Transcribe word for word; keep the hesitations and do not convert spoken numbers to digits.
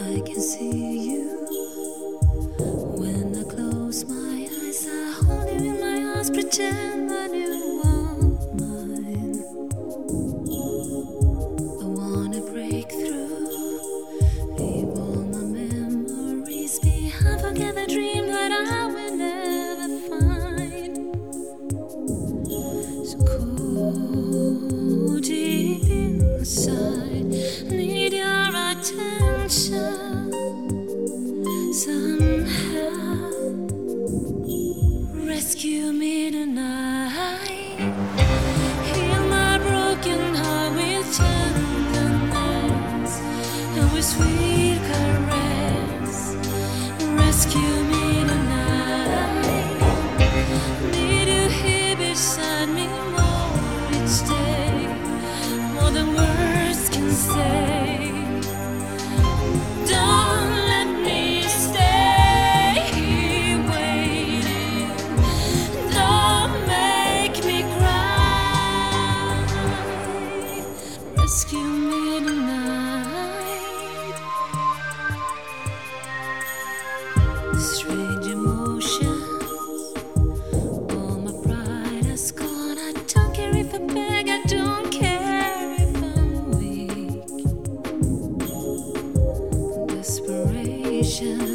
I can see you. When I close my eyes, I hold you in my arms, pretend that you are mine. I wanna break through, leave all my memories behind, forget the dream that I will never find. So cold deep inside, need your attention somehow. Rescue me tonight, heal my broken heart with tenderness and with sweet caress. Rescue me tonight, need you here beside me more each day, more than words can say. Don't let me stay here waiting, don't make me cry. Rescue me tonight. Strange emotions, all my pride has gone. I don't care if I beg, I don't care if I'm weak. Desperation